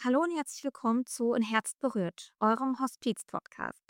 Hallo und herzlich willkommen zu Ein Herz berührt, eurem Hospiz-Podcast.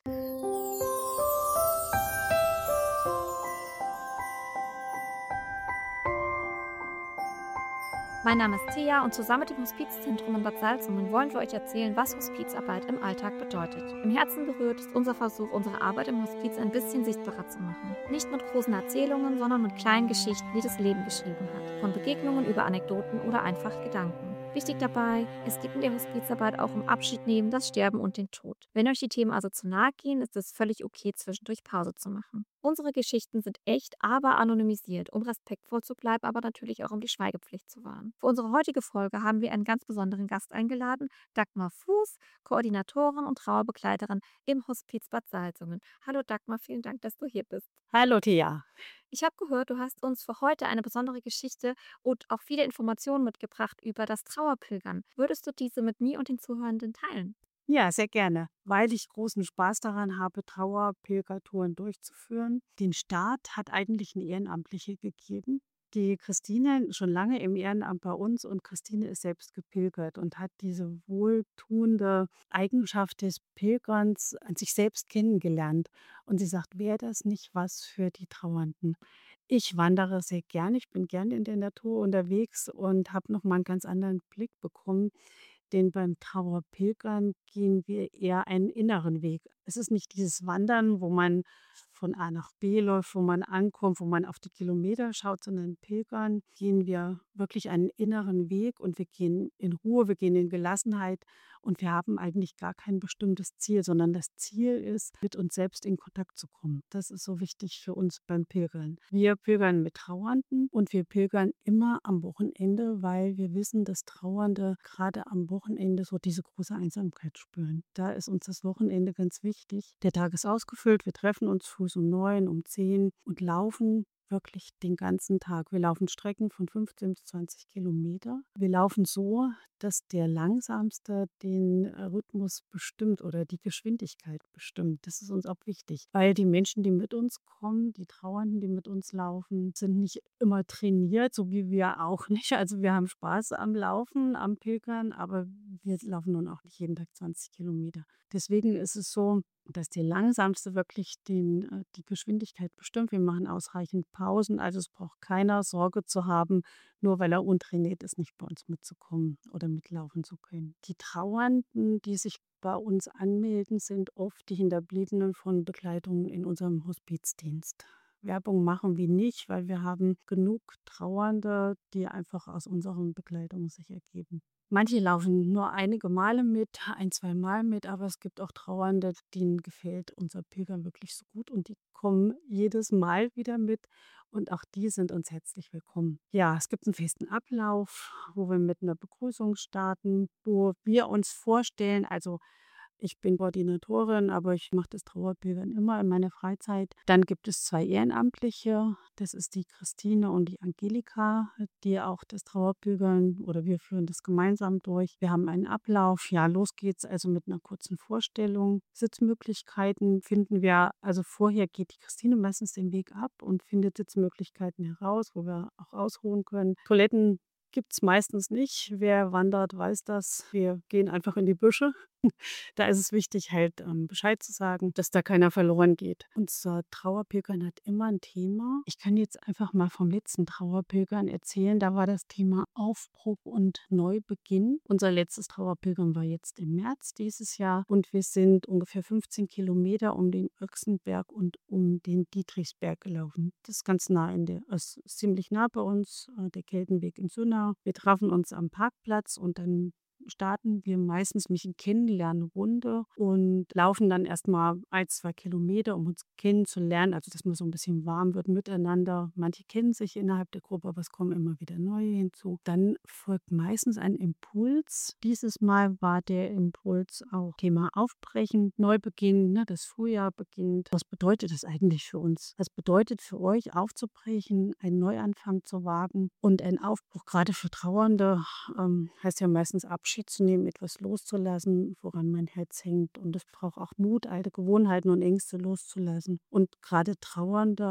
Mein Name ist Thea und zusammen mit dem Hospizzentrum in Bad Salzungen wollen wir euch erzählen, was Hospizarbeit im Alltag bedeutet. Im Herzen berührt ist unser Versuch, unsere Arbeit im Hospiz ein bisschen sichtbarer zu machen. Nicht mit großen Erzählungen, sondern mit kleinen Geschichten, die das Leben geschrieben hat. Von Begegnungen über Anekdoten oder einfach Gedanken. Wichtig dabei, es geht in der Hospizarbeit auch um Abschied nehmen, das Sterben und den Tod. Wenn euch die Themen also zu nahe gehen, ist es völlig okay, zwischendurch Pause zu machen. Unsere Geschichten sind echt, aber anonymisiert, um respektvoll zu bleiben, aber natürlich auch um die Schweigepflicht zu wahren. Für unsere heutige Folge haben wir einen ganz besonderen Gast eingeladen, Dagmar Fuß, Koordinatorin und Trauerbegleiterin im Hospiz Bad Salzungen. Hallo Dagmar, vielen Dank, dass du hier bist. Hallo Thea. Ich habe gehört, du hast uns für heute eine besondere Geschichte und auch viele Informationen mitgebracht über das Trauerpilgern. Würdest du diese mit mir und den Zuhörenden teilen? Ja, sehr gerne, weil ich großen Spaß daran habe, Trauerpilgertouren durchzuführen. Den Start hat eigentlich 'ne Ehrenamtliche gegeben. Die Christine schon lange im Ehrenamt bei uns und Christine ist selbst gepilgert und hat diese wohltuende Eigenschaft des Pilgerns an sich selbst kennengelernt. Und sie sagt: „Wäre das nicht was für die Trauernden?“ Ich wandere sehr gern, ich bin gern in der Natur unterwegs und habe noch mal 'n ganz anderen Blick bekommen. Denn beim Trauerpilgern gehen wir eher einen inneren Weg. Es ist nicht dieses Wandern, wo man von A nach B läuft, wo man ankommt, wo man auf die Kilometer schaut, sondern Pilgern gehen wir wirklich einen inneren Weg und wir gehen in Ruhe, wir gehen in Gelassenheit und wir haben eigentlich gar kein bestimmtes Ziel, sondern das Ziel ist, mit uns selbst in Kontakt zu kommen. Das ist so wichtig für uns beim Pilgern. Wir pilgern mit Trauernden und wir pilgern immer am Wochenende, weil wir wissen, dass Trauernde gerade am Wochenende so diese große Einsamkeit spüren. Da ist uns das Wochenende ganz wichtig. Der Tag ist ausgefüllt, wir treffen uns frühs um 9, um 10 und laufen wirklich den ganzen Tag. Wir laufen Strecken von 15 bis 20 Kilometer. Wir laufen so, dass der Langsamste den Rhythmus bestimmt oder die Geschwindigkeit bestimmt. Das ist uns auch wichtig, weil die Menschen, die mit uns kommen, die Trauernden, die mit uns laufen, sind nicht immer trainiert, so wie wir auch nicht. Also, wir haben Spaß am Laufen, am Pilgern, aber wir laufen nun auch nicht jeden Tag 20 Kilometer. Deswegen ist es so, dass der Langsamste wirklich die Geschwindigkeit bestimmt. Wir machen ausreichend Pausen, also es braucht keiner Sorge zu haben, nur weil er untrainiert ist, nicht bei uns mitzukommen oder mitlaufen zu können. Die Trauernden, die sich bei uns anmelden, sind oft die Hinterbliebenen von Begleitungen in unserem Hospizdienst. Werbung machen wir nicht, weil wir haben genug Trauernde, die einfach aus unseren Begleitungen sich ergeben. Manche laufen nur einige Male mit, ein, zweimal mit, aber es gibt auch Trauernde, denen gefällt unser Pilgern wirklich so gut und die kommen jedes Mal wieder mit und auch die sind uns herzlich willkommen. Ja, es gibt einen festen Ablauf, wo wir mit einer Begrüßung starten, wo wir uns vorstellen, also ich bin Koordinatorin, aber ich mache das Trauerpilgern immer in meiner Freizeit. Dann gibt es 2 Ehrenamtliche. Das ist die Christine und die Angelika, die auch das Trauerpilgern oder wir führen das gemeinsam durch. Wir haben einen Ablauf. Ja, los geht's also mit einer kurzen Vorstellung. Sitzmöglichkeiten finden wir also vorher geht die Christine meistens den Weg ab und findet Sitzmöglichkeiten heraus, wo wir auch ausruhen können. Toiletten gibt's meistens nicht. Wer wandert, weiß das. Wir gehen einfach in die Büsche. Da ist es wichtig, halt, Bescheid zu sagen, dass da keiner verloren geht. Unser Trauerpilgern hat immer ein Thema. Ich kann jetzt einfach mal vom letzten Trauerpilgern erzählen. Da war das Thema Aufbruch und Neubeginn. Unser letztes Trauerpilgern war jetzt im März dieses Jahr und wir sind ungefähr 15 Kilometer um den Öxenberg und um den Dietrichsberg gelaufen. Das ist ganz nah in der ist ziemlich nah bei uns, der Keltenweg in Sünna. Wir trafen uns am Parkplatz und dann starten wir meistens mit 'n Kennenlernrunde und laufen dann erst mal 1, 2 Kilometer, um uns kennenzulernen, also, dass man so 'n bisschen warm wird miteinander. Manche kennen sich innerhalb der Gruppe, aber es kommen immer wieder neue hinzu. Dann folgt meistens ein Impuls. Dieses Mal war der Impuls auch Thema Aufbrechen, Neubeginn, ne? Das Frühjahr beginnt. Was bedeutet das eigentlich für uns? Was bedeutet für euch aufzubrechen, einen Neuanfang zu wagen und ein Aufbruch grade für Trauernde heißt ja meistens Abschied zu nehmen, etwas loszulassen, woran mein Herz hängt. Und es braucht auch Mut, alte Gewohnheiten und Ängste loszulassen. Und gerade Trauernde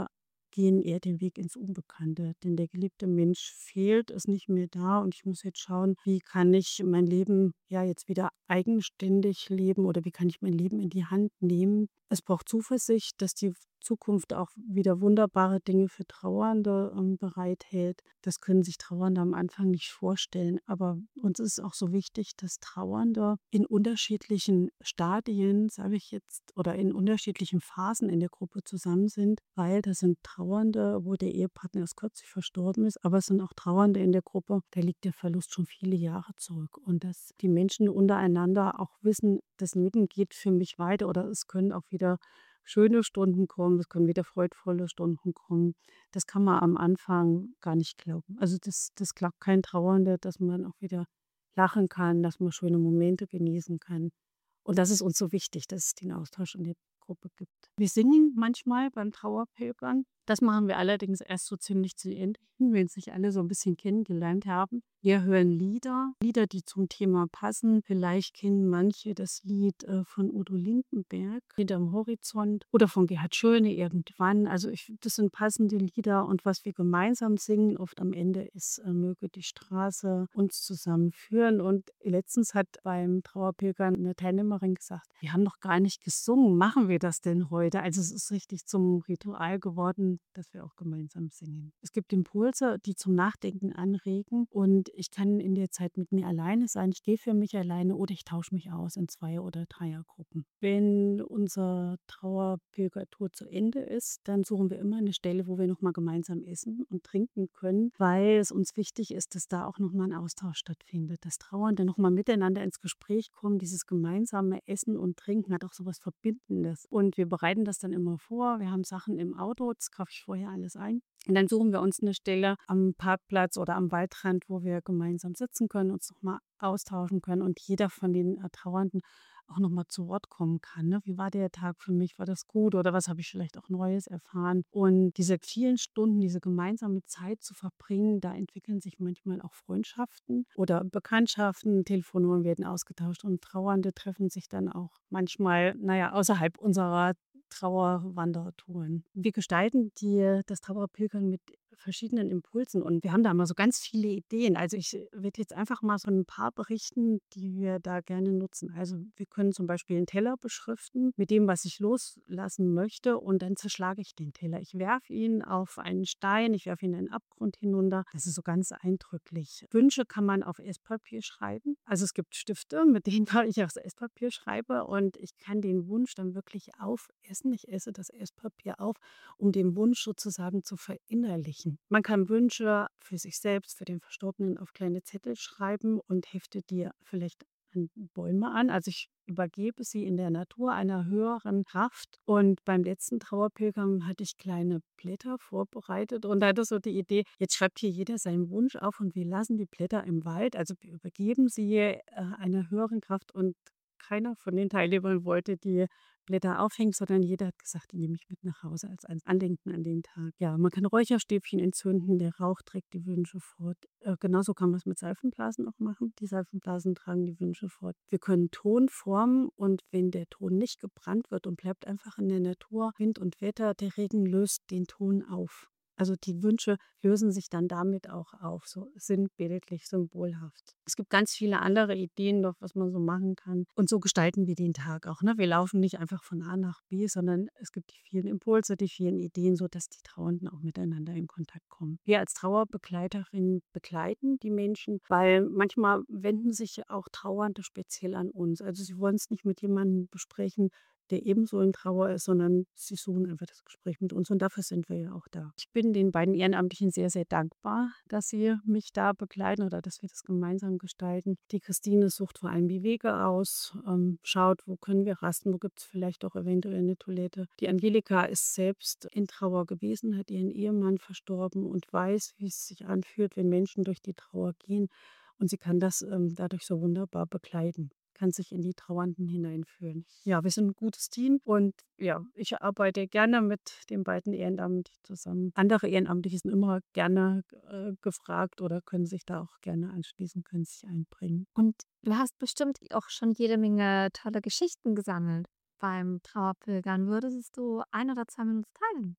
gehen eher den Weg ins Unbekannte, denn der geliebte Mensch fehlt, ist nicht mehr da und ich muss jetzt schauen, wie kann ich mein Leben, ja, jetzt wieder eigenständig leben oder wie kann ich mein Leben in die Hand nehmen. Es braucht Zuversicht, dass die Zukunft auch wieder wunderbare Dinge für Trauernde, bereithält. Das können sich Trauernde am Anfang nicht vorstellen, aber uns ist auch so wichtig, dass Trauernde in unterschiedlichen Stadien, sage ich jetzt, oder in unterschiedlichen Phasen in der Gruppe zusammen sind, weil das sind Trauernde, wo der Ehepartner erst kürzlich verstorben ist, aber es sind auch Trauernde in der Gruppe, da liegt der Verlust schon viele Jahre zurück und dass die Menschen untereinander auch wissen, das Leben geht für mich weiter oder es können auch wieder schöne Stunden kommen, es können wieder freudvolle Stunden kommen. Das kann man am Anfang gar nicht glauben. Also, das glaubt kein Trauernder, dass man auch wieder lachen kann, dass man schöne Momente genießen kann. Und das ist uns so wichtig, dass es den Austausch in der Gruppe gibt. Wir singen manchmal beim Trauerpilgern. Das machen wir allerdings erst so ziemlich zu Ende hin, wenn sich alle so ein bisschen kennengelernt haben. Wir hören Lieder, die zum Thema passen. Vielleicht kennen manche das Lied, von Udo Lindenberg, „Hinterm Horizont“ oder von Gerhard Schöne, „Irgendwann“. Also, das sind passende Lieder und was wir gemeinsam singen oft am Ende ist, „Möge die Straße uns zusammenführen“. Und letztens hat beim Trauerpilgern 'ne Teilnehmerin gesagt: „Wir haben noch gar nicht gesungen. Machen wir das denn heute?“ Also, es ist richtig zum Ritual geworden, dass wir auch gemeinsam singen. Es gibt Impulse, die zum Nachdenken anregen und ich kann in der Zeit mit mir alleine sein. Ich gehe für mich alleine oder ich tausche mich aus in Zweier oder Dreiergruppen. Wenn unsere Trauerpilgertour zu Ende ist, dann suchen wir immer eine Stelle, wo wir noch mal gemeinsam essen und trinken können, weil es uns wichtig ist, dass da auch noch mal 'n Austausch stattfindet, dass Trauernde noch mal miteinander ins Gespräch kommen. Dieses gemeinsame Essen und Trinken hat auch so was Verbindendes. Und wir bereiten das dann immer vor. Wir haben Sachen im Auto, das kaufe ich vorher alles ein. Und dann suchen wir uns eine Stelle am Parkplatz oder am Waldrand, wo wir gemeinsam sitzen können, uns noch mal austauschen können und jeder von den, Trauernden auch noch mal zu Wort kommen kann, ne? Wie war der Tag für mich? War das gut oder was habe ich vielleicht auch Neues erfahren? Und diese vielen Stunden, diese gemeinsame Zeit zu verbringen, da entwickeln sich manchmal auch Freundschaften oder Bekanntschaften. Telefonnummern werden ausgetauscht und Trauernde treffen sich dann auch manchmal, na ja, außerhalb unserer Trauerwandertouren. Wir gestalten das Trauerpilgern mit verschiedenen Impulsen und wir haben da immer so ganz viele Ideen. Also, ich werde jetzt einfach mal so ein paar berichten, die wir da gerne nutzen. Also, wir können zum Beispiel 'n Teller beschriften mit dem, was ich loslassen möchte und dann zerschlage ich den Teller. Ich werfe ihn auf einen Stein, ich werfe ihn in einen Abgrund hinunter. Das ist so ganz eindrücklich. Wünsche kann man auf Esspapier schreiben. Also, es gibt Stifte, mit denen ich aufs Esspapier schreibe und ich kann den Wunsch dann wirklich aufessen. Ich esse das Esspapier auf, um den Wunsch sozusagen zu verinnerlichen. Man kann Wünsche für sich selbst, für den Verstorbenen auf kleine Zettel schreiben und heftet die vielleicht an Bäume an. Also, ich übergebe sie in der Natur einer höheren Kraft. Und beim letzten Trauerpilgern hatte ich kleine Blätter vorbereitet und hatte so die Idee, jetzt schreibt hier jeder seinen Wunsch auf und wir lassen die Blätter im Wald. Also, wir übergeben sie, einer höheren Kraft und keiner von den Teilnehmern wollte die Blätter aufhängen, sondern jeder hat gesagt: „Die nehme ich mit nach Hause als ein Andenken an den Tag.“ Ja, man kann Räucherstäbchen entzünden, der Rauch trägt die Wünsche fort. Genauso kann man's mit Seifenblasen auch machen. Die Seifenblasen tragen die Wünsche fort. Wir können Ton formen und wenn der Ton nicht gebrannt wird und bleibt einfach in der Natur, Wind und Wetter, der Regen löst den Ton auf. Also, die Wünsche lösen sich dann damit auch auf, so sinnbildlich, symbolhaft. Es gibt ganz viele andere Ideen noch, was man so machen kann. Und so gestalten wir den Tag auch, ne? Wir laufen nicht einfach von A nach B, sondern es gibt die vielen Impulse, die vielen Ideen, sodass die Trauernden auch miteinander in Kontakt kommen. Wir als Trauerbegleiterin begleiten die Menschen, weil manchmal wenden sich auch Trauernde speziell an uns. Also, sie wollen es nicht mit jemandem besprechen, der ebenso in Trauer ist, sondern sie suchen einfach das Gespräch mit uns und dafür sind wir ja auch da. Ich bin den beiden Ehrenamtlichen sehr, sehr dankbar, dass sie mich da begleiten oder dass wir das gemeinsam gestalten. Die Christine sucht vor allem die Wege aus, schaut, wo können wir rasten, wo gibt es vielleicht auch eventuell eine Toilette. Die Angelika ist selbst in Trauer gewesen, hat ihren Ehemann verstorben und weiß, wie es sich anfühlt, wenn Menschen durch die Trauer gehen und sie kann das, dadurch so wunderbar begleiten, kann sich in die Trauernden hineinfühlen. Ja, wir sind ein gutes Team und ja, ich arbeite gerne mit den beiden Ehrenamtlichen zusammen. Andere Ehrenamtliche sind immer gerne, gefragt oder können sich da auch gerne anschließen, können sich einbringen. Und du hast bestimmt auch schon jede Menge tolle Geschichten gesammelt beim Trauerpilgern. Würdest du 1 oder 2 mit uns teilen? Ja,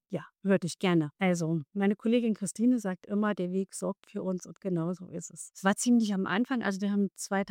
Würde ich gerne. Also, meine Kollegin Christine sagt immer, der Weg sorgt für uns und genau so ist es. Es war ziemlich am Anfang, also wir haben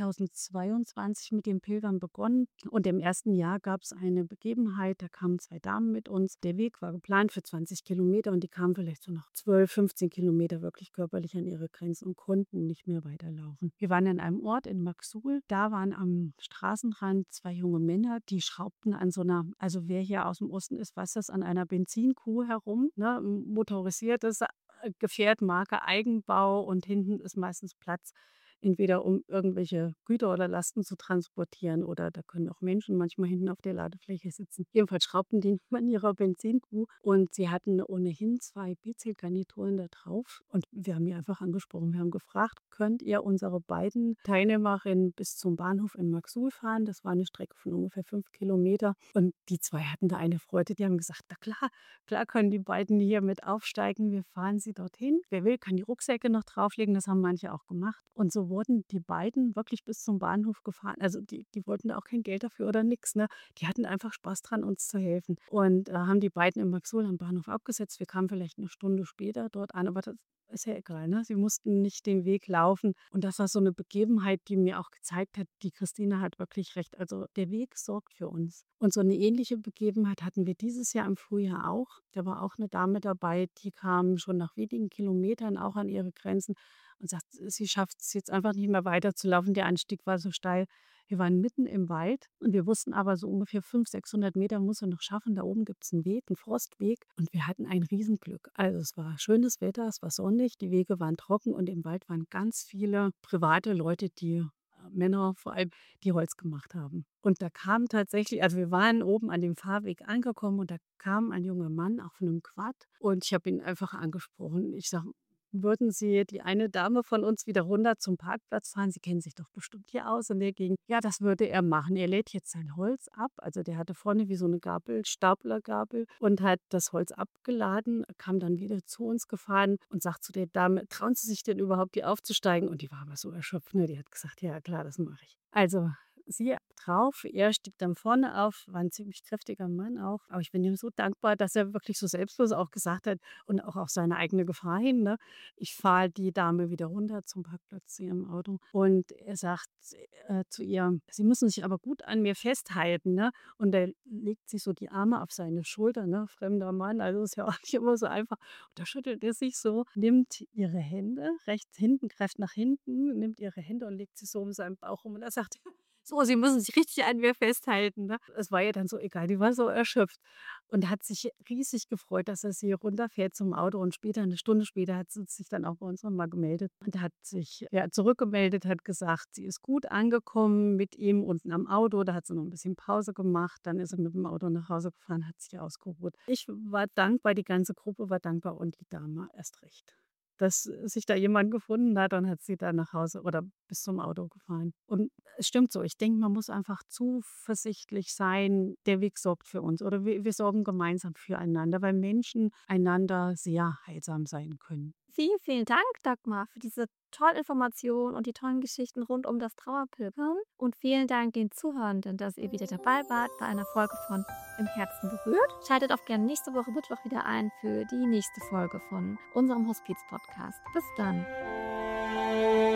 2022 mit dem Pilgern begonnen und im ersten Jahr gab es eine Begebenheit, da kamen 2 Damen mit uns. Der Weg war geplant für 20 Kilometer und die kamen vielleicht so nach 12, 15 Kilometer wirklich körperlich an ihre Grenzen und konnten nicht mehr weiterlaufen. Wir waren in einem Ort in Maxul, da waren am Straßenrand 2 junge Männer, die schraubten an so einer, also wer hier aus dem Osten ist, weiß das, an einer Benzinkuh herum, ne, 'n motorisiertes Gefährt, Marke Eigenbau und hinten ist meistens Platz, entweder um irgendwelche Güter oder Lasten zu transportieren oder da können auch Menschen manchmal hinten auf der Ladefläche sitzen. Jedenfalls schraubten die an ihrer Benzinkuh und sie hatten ohnehin 2 Bierzeltgarnituren da drauf und wir haben die einfach angesprochen. Wir haben gefragt: „Könnt ihr unsere beiden Teilnehmerinnen bis zum Bahnhof in Maxul fahren?“ Das war eine Strecke von ungefähr 5 Kilometer und die 2 hatten da eine Freude. Die haben gesagt: „Na klar, klar können die beiden hier mit aufsteigen. Wir fahren sie dorthin. Wer will, kann die Rucksäcke noch drauflegen.“ Das haben manche auch gemacht. Und so wurden die beiden wirklich bis zum Bahnhof gefahren. Also die wollten da auch kein Geld dafür oder nix, ne? Die hatten einfach Spaß dran, uns zu helfen. Und, haben die beiden in Maxul am Bahnhof abgesetzt. Wir kamen vielleicht eine Stunde später dort an, aber das ist ja egal, ne? Sie mussten nicht den Weg laufen. Und das war so eine Begebenheit, die mir auch gezeigt hat, die Christine hat wirklich recht. Also, der Weg sorgt für uns. Und so eine ähnliche Begebenheit hatten wir dieses Jahr im Frühjahr auch. Da war auch eine Dame dabei, die kam schon nach wenigen Kilometern auch an ihre Grenzen und sagt, sie schafft es jetzt einfach nicht mehr weiterzulaufen. Der Anstieg war so steil. Wir waren mitten im Wald und wir wussten aber, so ungefähr 500, 600 Meter muss sie noch schaffen. Da oben gibt es einen Weg, einen Forstweg und wir hatten ein Riesenglück. Also, es war schönes Wetter, es war sonnig, die Wege waren trocken und im Wald waren ganz viele private Leute, die Männer vor allem, die Holz gemacht haben. Und da kam tatsächlich, also wir waren oben an dem Fahrweg angekommen und da kam ein junger Mann auf einem Quad und ich habe ihn einfach angesprochen. Ich sage: „Würden Sie die eine Dame von uns wieder runter zum Parkplatz fahren? Sie kennen sich doch bestimmt hier aus.“ Und der ging: „Ja, das würde er machen.“ Er lädt jetzt sein Holz ab. Also, der hatte vorne wie so eine Gabel, Staplergabel und hat das Holz abgeladen, kam dann wieder zu uns gefahren und sagt zu der Dame: „Trauen Sie sich denn überhaupt, hier aufzusteigen?“ Und die war aber so erschöpft, ne? Die hat gesagt: „Ja, klar, das mache ich.“ Also, sie drauf, er stieg dann vorne auf, war 'n ziemlich kräftiger Mann auch. Aber ich bin ihm so dankbar, dass er wirklich so selbstlos auch gesagt hat und auch auf seine eigene Gefahr hin, ne: „Ich fahre die Dame wieder runter zum Parkplatz zu ihrem Auto.“ Und er sagt, zu ihr: „Sie müssen sich aber gut an mir festhalten“, ne? Und er legt sich so die Arme auf seine Schulter, ne, fremder Mann, also ist ja auch nicht immer so einfach. Und da schüttelt er sich so, nimmt ihre Hände rechts hinten, greift nach hinten, nimmt ihre Hände und legt sie so um seinen Bauch rum und er sagt: „So, Sie müssen sich richtig an mir festhalten“, ne? Es war ihr dann so egal, die war so erschöpft und hat sich riesig gefreut, dass er sie runterfährt zum Auto und später, eine Stunde später, hat sie sich dann auch bei uns noch mal gemeldet und hat sich, ja, zurückgemeldet, hat gesagt, sie ist gut angekommen mit ihm unten am Auto. Da hat sie noch 'n bisschen Pause gemacht, dann ist sie mit dem Auto nach Hause gefahren, hat sich ausgeruht. Ich war dankbar, die ganze Gruppe war dankbar und die Dame erst recht, dass sich da jemand gefunden hat und hat sie dann nach Hause oder bis zum Auto gefahren. Und es stimmt so, ich denke, man muss einfach zuversichtlich sein, der Weg sorgt für uns oder wir sorgen gemeinsam füreinander, weil Menschen einander sehr heilsam sein können. Vielen, vielen Dank, Dagmar, für diese tollen Informationen und die tollen Geschichten rund um das Trauerpilgern. Und vielen Dank den Zuhörenden, dass ihr wieder dabei wart bei einer Folge von Im Herzen berührt. Schaltet auch gerne nächste Woche Mittwoch wieder ein für die nächste Folge von unserem Hospiz-Podcast. Bis dann.